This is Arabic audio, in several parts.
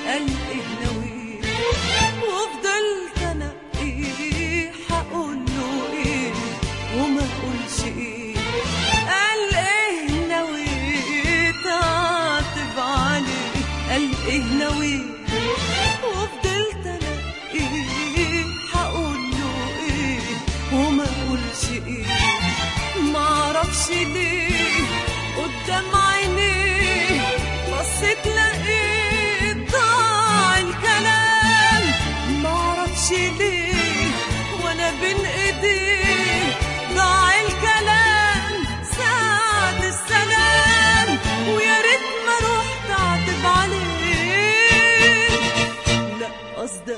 قال ايه ناوي، وفضلت انا ايه هقوله ايه وما اقولش ايه. قال ايه ناوي تعاتب عليه، قال ايه ناوي، وفضلت انا ايه هقوله ايه وما اقولش ايه. معرفش ليه قدام عينيه بصيت لقيت ضاع الكلام. معرفش ليه وانا بين ايديه ضاع الكلام ساعة السلام. ويا ريت ما رحت اعتب عليه، لا قصدي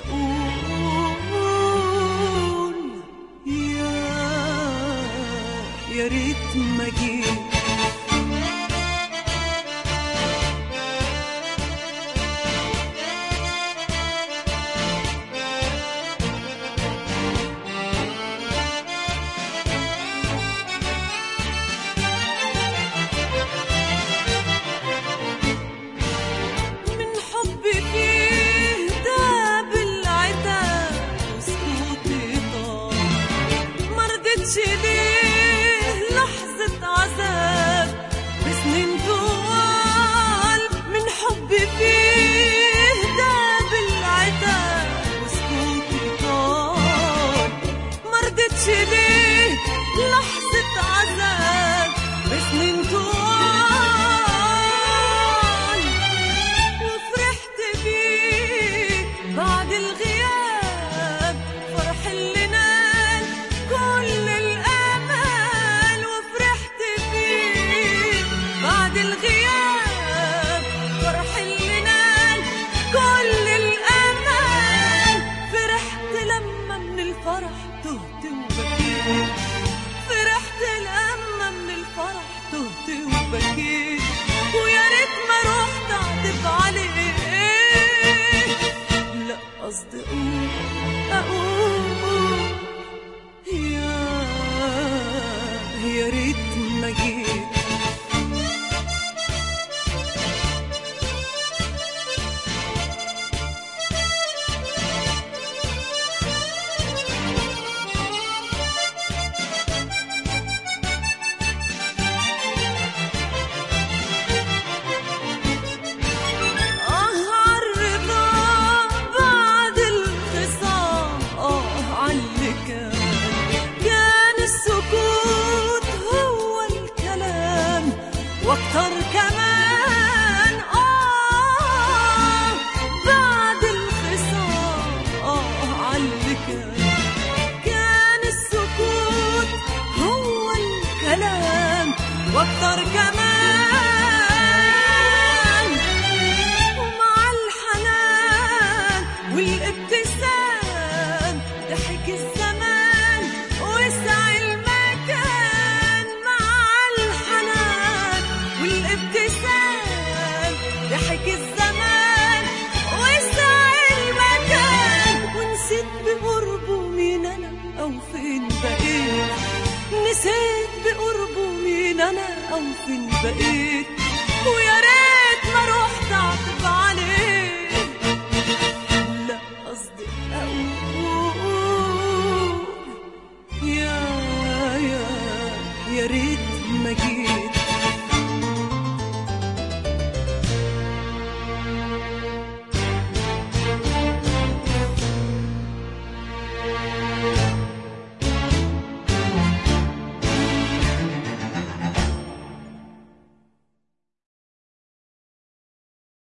اقول يا ريت ما جيت. ليه لحظة عذاب بسنين طوال من حبي فيه داب العتاب وسكوتي طال. مرضتش ليه لحظة عذاب بسنين طوال، وفرحت بيه بعد الغياب فرح اللي نال كل الأمل. وفرحت بيه بعد الغياب فرح اللي نال كل الأمل. فرحت لما من الفرح تهت وبكيت، فرحت لما من الفرح تهت وبكيت. ويا ريت ما رحت اعتب عليه، لا قصدي اقول يا ريت ما جيت. واكتر كمان بعد الخصام عاللي كان السكوت هو الكلام. واكتر كمان ومع الحنان والابتسام ضحك الزمان وسع المكان. مع الحنان والابتسام ضحك الزمان وسع المكان. ونسيت بقربه مين انا او فين بقيت، نسيت بقربه مين انا او فين بقيت. ويا